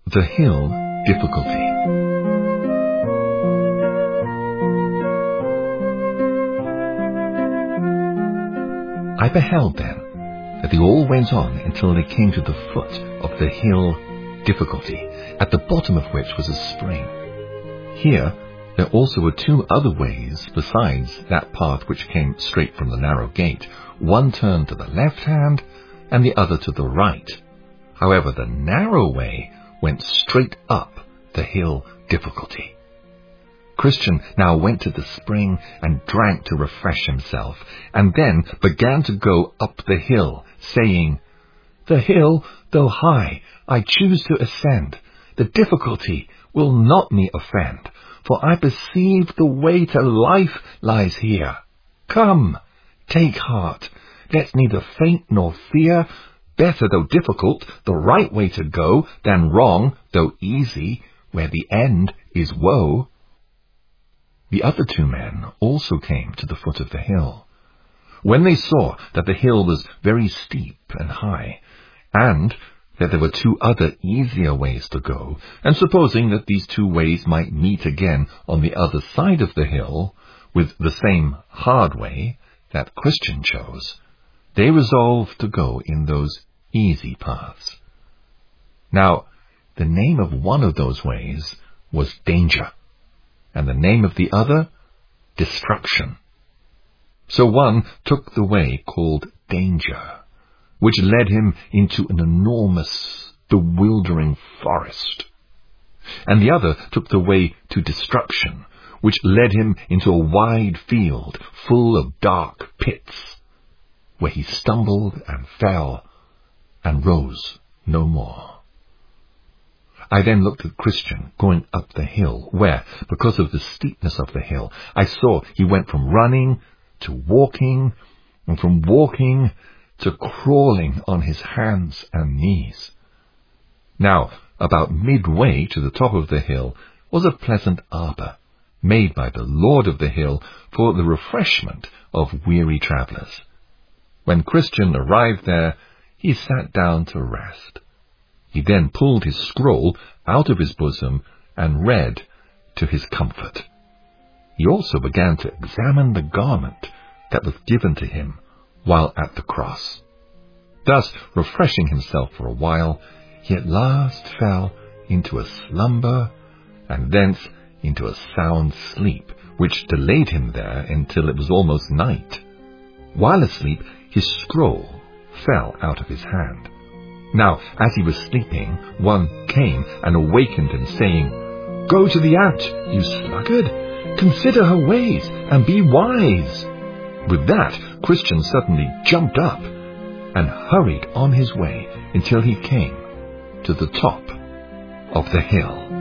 The Hill Difficulty. I beheld then that they all went on until they came to the foot of the Hill Difficulty, at the bottom of which was a spring. Here there also were two other ways besides that path which came straight from the narrow gate. One turned to the left hand and the other to the right. However, the narrow way went straight up the Hill Difficulty. Christian now went to the spring and drank to refresh himself, and then began to go up the hill, saying, "The hill, though high, I choose to ascend. The difficulty will not me offend, for I perceive the way to life lies here. Come, take heart, let's neither faint nor fear. Better, though difficult, the right way to go, than wrong, though easy, where the end is woe." The other two men also came to the foot of the hill. When they saw that the hill was very steep and high, and that there were two other easier ways to go, and supposing that these two ways might meet again on the other side of the hill, with the same hard way that Christian chose, they resolved to go in those easy paths. Now, the name of one of those ways was Danger, and the name of the other, Destruction. So one took the way called Danger, which led him into an enormous, bewildering forest. And the other took the way to Destruction, which led him into a wide field full of dark pits, where he stumbled and fell and rose no more. I then looked at Christian going up the hill, where, because of the steepness of the hill, I saw he went from running to walking, and from walking to crawling on his hands and knees. Now, about midway to the top of the hill was a pleasant arbour, made by the Lord of the hill for the refreshment of weary travellers. When Christian arrived there, he sat down to rest. He then pulled his scroll out of his bosom and read to his comfort. He also began to examine the garment that was given to him while at the cross. Thus, refreshing himself for a while, he at last fell into a slumber, and thence into a sound sleep, which delayed him there until it was almost night. While asleep, his scroll fell out of his hand. Now, as he was sleeping, one came and awakened him, saying, "Go to the ant, you sluggard! Consider her ways, and be wise." With that, Christian suddenly jumped up and hurried on his way until he came to the top of the hill.